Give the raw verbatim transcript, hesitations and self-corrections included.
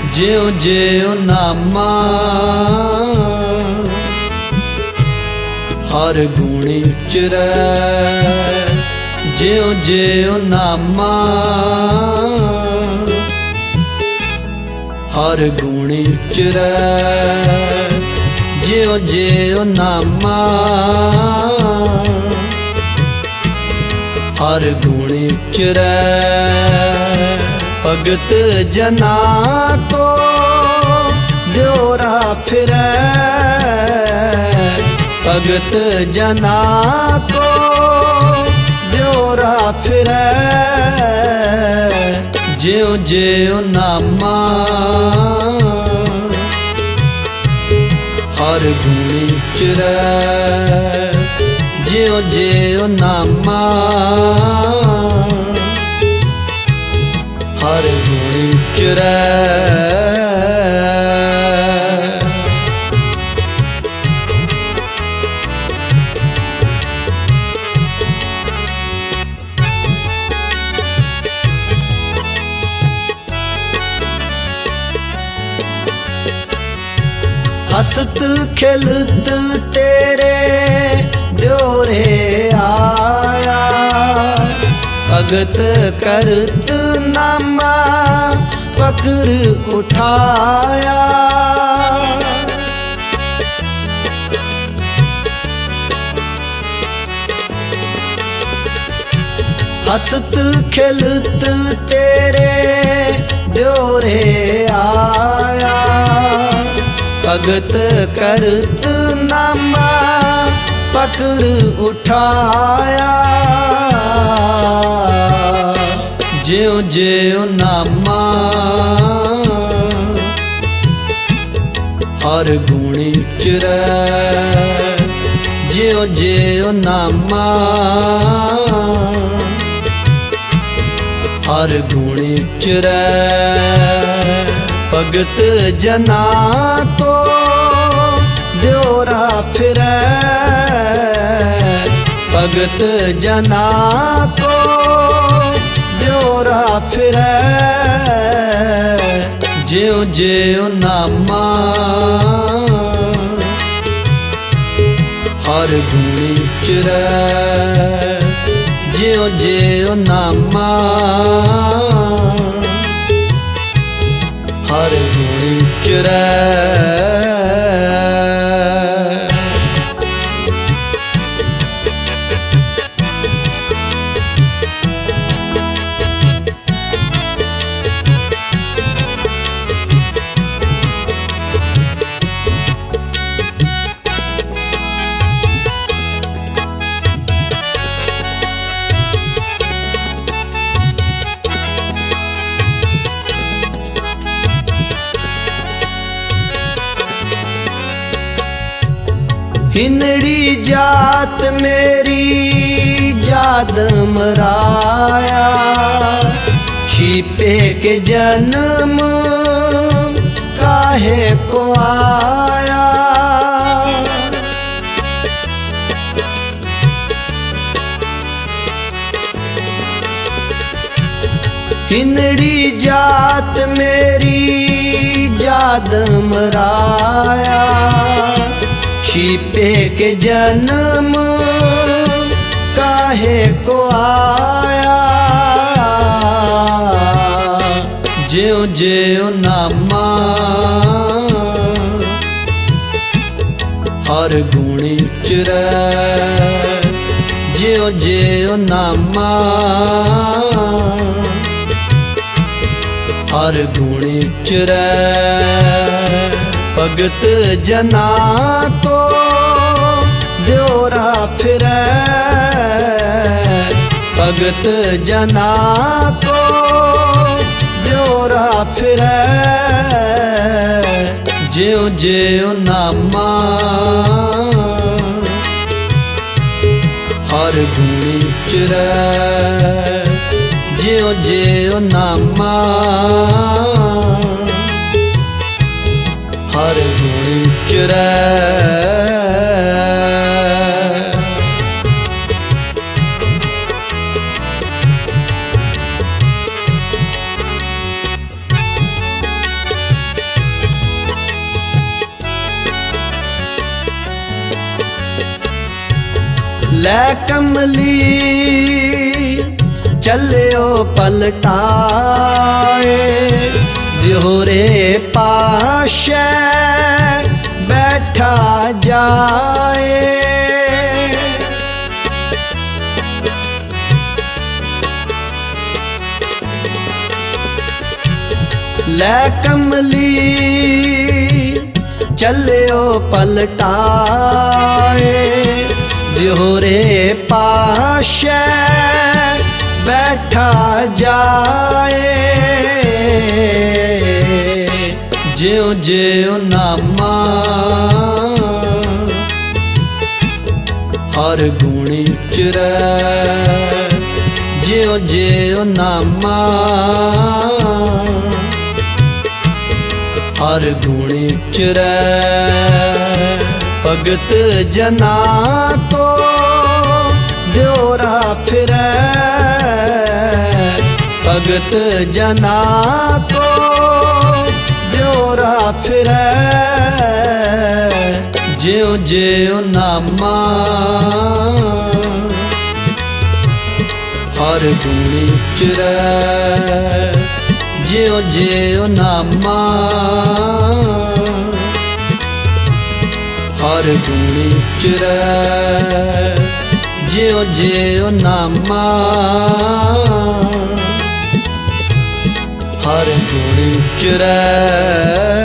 ज्यो ज्यो नामा हर गुण उचरै, ज्यो ज्यो नामा हर गुण उचरै, ज्यो ज्यो नामा हर गुण उचरै। भगत जना को द्योरा फिरै, भगत जना को द्योरा फिरै, ज्यो ज्यो नामा हर गुण उचरै, ज्यो ज्यो नामा हर गुण उचरै। हसत खिलत तेरे द्योरे आया, भगत करत नामा पकड़ उठाया। हसत खिलत तेरे द्योरे आया, भगत करत नामा पकड़ उठाया। ज्यो ज्यो नामा हर गुण उचरै, ज्यो ज्यो नामा हर गुण उचरै। भगत जना को द्योरा फिरै, भगत जना को द्योरा फिरै, ज्यो ज्यो नामा हर गुण उचरै, ज्यो ज्यो नामा हर गुण उचरै। हिंदड़ी जात मेरी जाद मराया, छिपे के जन्म काहे को आया। हिंदड़ी जात मेरी जाद मराया, छिपे के जन्म काहे को आया। ज्यो ज्यो नामा हर गुण उचरै, ज्यो ज्यो नामा हर गुण उचरै। भगत जना को द्योरा फिरै, भगत जना को द्योरा फिरै, ज्यो ज्यो नामा हर गुण उचरै, ज्यो ज्यो नामा हर गुण उचरै। लै कमली चलियो पलटाए, दिहोरे पाशे बैठा जाए। लै कमली चलियो पलटाए, दिहोरे पाशे बैठा जाए। ज्यों ज्यों नामा हर गुण उचरै, ज्यों ज्यों नामा हर गुण उचरै। भगत जना को द्योरा फिरै, भगत जना को द्योरा फिरै। ज्यों ज्यों नामा हर गुण उचरै, ज्यों ज्यों नामा हर गुण उचरै, ज्यों ज्यों नामा हर गुण उचरै।